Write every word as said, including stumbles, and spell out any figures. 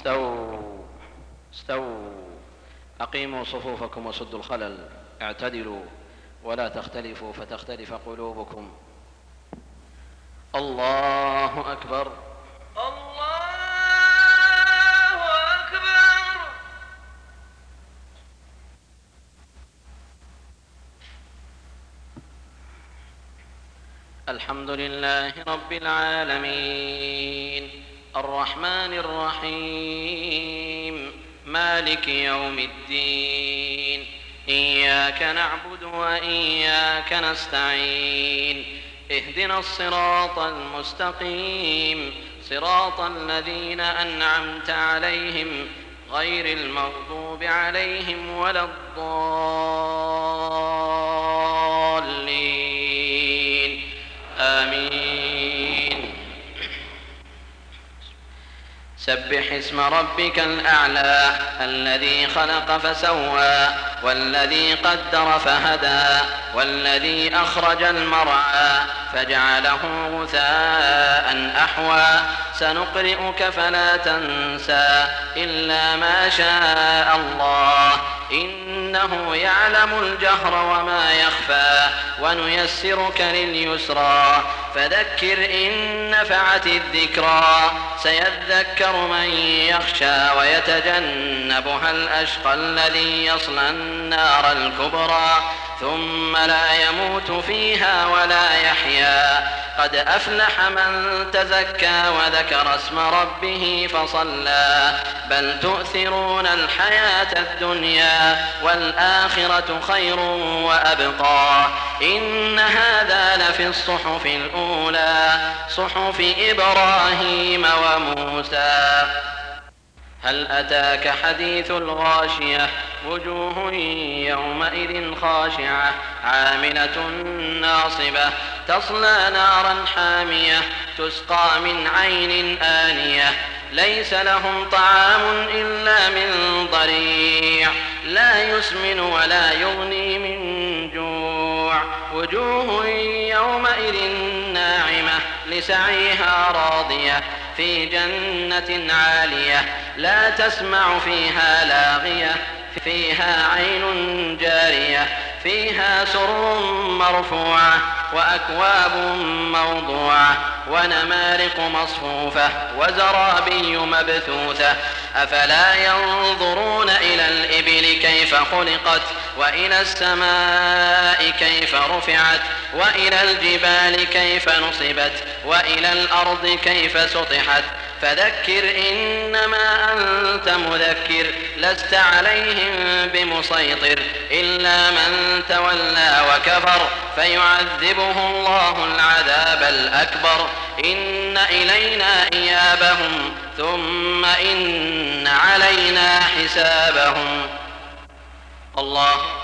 استووا استووا أقيموا صفوفكم وسدوا الخلل، اعتدلوا ولا تختلفوا فتختلف قلوبكم. الله أكبر. الله أكبر. الحمد لله رب العالمين الرحمن الرحيم مالك يوم الدين، إياك نعبد وإياك نستعين، اهدنا الصراط المستقيم، صراط الذين أنعمت عليهم غير المغضوب عليهم ولا الضالين، آمين. سبح اسم ربك الأعلى الذي خلق فسوى والذي قدر فهدى والذي أخرج المرعى فجعله غثاء أحوى. سنقرئك فلا تنسى إلا ما شاء الله، إنه يعلم الجهر وما يخفى، ونيسرك لليسرى فذكر إن نفعت الذكرى. سيذكر من يخشى ويتجنبها الأشقى الذي يصلى النار الكبرى ثم لا يموت فيها ولا يحيا. قد أفلح من تزكى وذكر اسم ربه فصلى، بل تؤثرون الحياة الدنيا والآخرة خير وأبقى. إن هذا لفي الصحف الأولى، صحف إبراهيم وموسى. هل أتاك حديث الغاشية؟ وجوه يومئذ خاشعة عاملة ناصبة تصلى نارا حامية تسقى من عين آنية ليس لهم طعام إلا من ضريع لا يسمن ولا يغني من جوع. وجوه يومئذ ناعمة لسعيها راضية في جنة عالية لا تسمع فيها لاغية فيها عين جارية فيها سرر مرفوعة وأكواب موضوعة ونمارق مصفوفة وزرابي مبثوثة. أفلا ينظرون إلى الإبل كيف خلقت وإلى السماء كيف رفعت وإلى الجبال كيف نصبت وإلى الأرض كيف سطحت. فذكر إنما أنت مذكر لست عليهم بمسيطر إلا من تولى وكفر فيعذبه الله العذاب الأكبر. إن إلينا إيابهم ثم إن علينا حسابهم. الله